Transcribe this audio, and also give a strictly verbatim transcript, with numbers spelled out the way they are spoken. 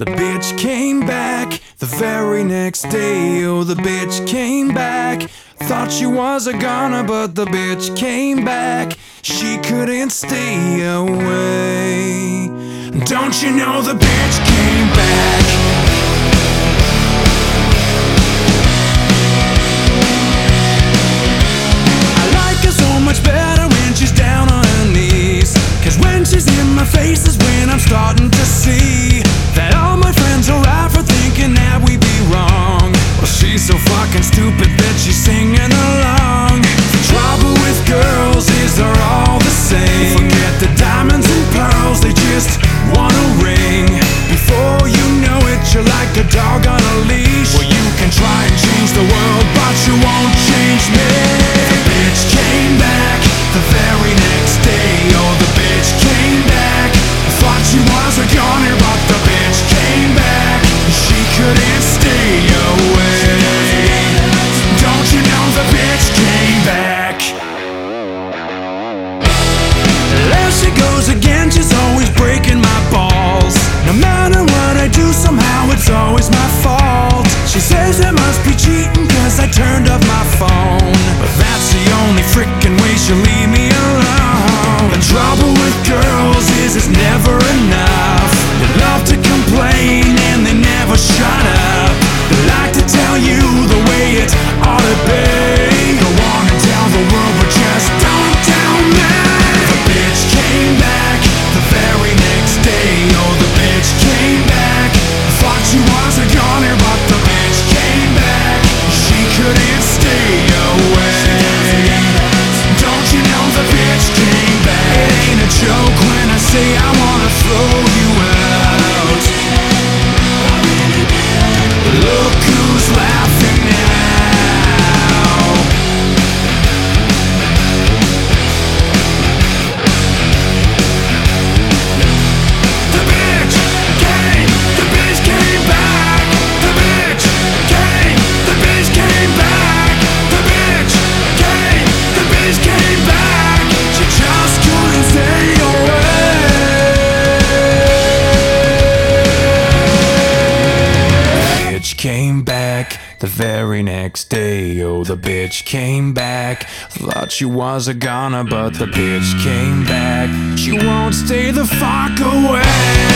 The bitch came back the very next day. Oh, the bitch came back. Thought she was a goner, but the bitch came back. She couldn't stay away. Don't you know the bitch came back? I like her so much better when she's down on her knees. Cause when she's in my face is when I'm starting to see that all my friends are right for thinking that we be wrong. Well, she's so fucking stupid that she's singing along. The trouble with girls is they're all the same. Forget the diamonds and pearls, they just want a ring. Before you know it, you're like a dog on a leash. Well, you can try and change the world, but you won't change me. The bitch came back the very next day. Oh, the bitch came back. I thought she was a goner, but the bitch came back. She couldn't stay away. Don't you know the bitch came back? There she goes again, she's always breaking my balls. No matter what I do, somehow it's always my fault. She says I must be cheating cause I turned off my phone, but that's the only frickin' way she'll leave me alone. The trouble with girls is it's never enough. They love to complain and they never shut up. They like to tell you the way it ought to be. Go on and tell the world, but just don't tell me. The bitch came back the very next day. Oh, the bitch came back. I thought she was a goner, but the bitch came back. She couldn't stay away. Don't you know the bitch came back? It ain't a joke when I say I wanna throw you out. Look who's laughing now. The bitch came, the bitch came back. The bitch came, the bitch came back. The bitch came, the bitch came back. She just couldn't stay away. The bitch came back the very next day. Oh, the bitch came back. Thought she was a goner, but the bitch came back. She won't stay the fuck away.